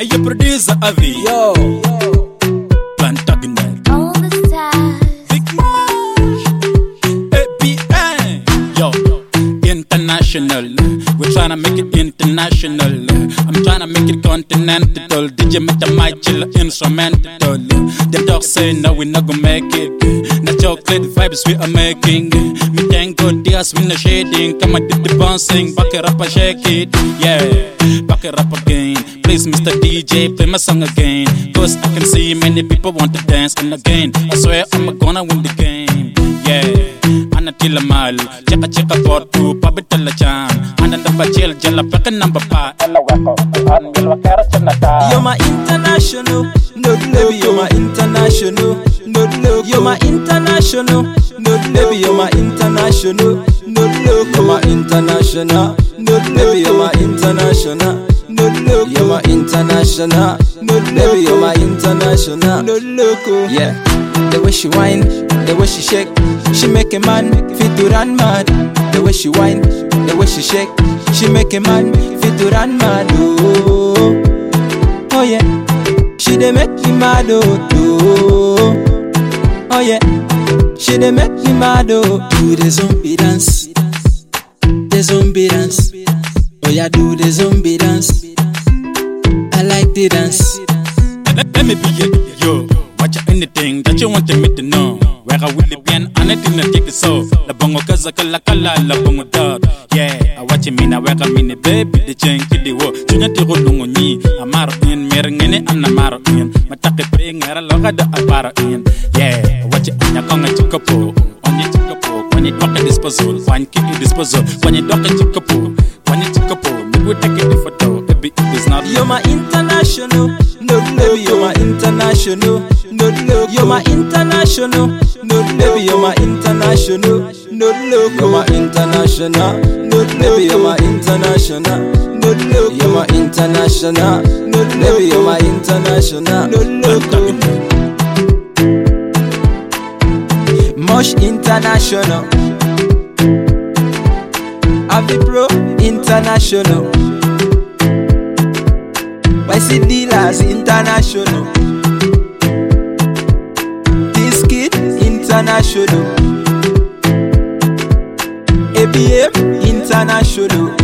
Hey, your producer Avi. Yo, Plantagenet. All the stars. Big Marsh. ABN. Yo, international. We're trying to make it international. I'm trying to make it continental. DJ met the mic chill instrumental. Them dogs say no, we not gonna make it. The chocolate vibes we are making. Me thank God there's me no shading. Come and do the bouncing, back it up and shake it. Yeah, back it up again. Please Mr. DJ, play my song again. Cause I can see many people want to dance. And again, I swear I'm gonna win the game. Yeah, Anna Tilamal, cheka portu, pabitala chan. Anna Bachel, Jella Paka number pa. you're my international. No baby, you're my international. No look, you're my international. No baby, you're my international. No look, you're my international. No baby, you're my international. No look, you're my international. No baby, you're my international. No look, yeah. The way she whine, the way she shake, she make a man fit to run mad. The way she whine, the way she shake, she make a man fit to run mad. Oh, oh yeah, she dey make me mad. Oh, oh yeah, she dey make me mad. Oh, do the zombie dance, the zombie dance. Oh yeah, do the zombie dance. I like the dance. Let me be yo. Watch anything that you want me to know. Where I will be and I didn't take it so. La bongo kaza kala la bongo dog. Yeah, I watch me now where I mean baby the chain kid the wo. Tunya tiro lungo ni. Amaro in merengene and amaro in. Matake paying era loga da apara in. Yeah, watch it on your conga chikapo. On your chikapo. When you talk at disposal. When you disposal. When you talk at chikapo. When you chikapo. Me would take it photo. Baby, it's not. You're my international. No baby, you're my international. No look, you're my international. No baby, you're my international. No look, you're my international. No baby, you're my international. No look, you're my international. No baby, you're my international. No look, Mosh international. Avi Pro international. YC Dealers international. This kid international. ABM international.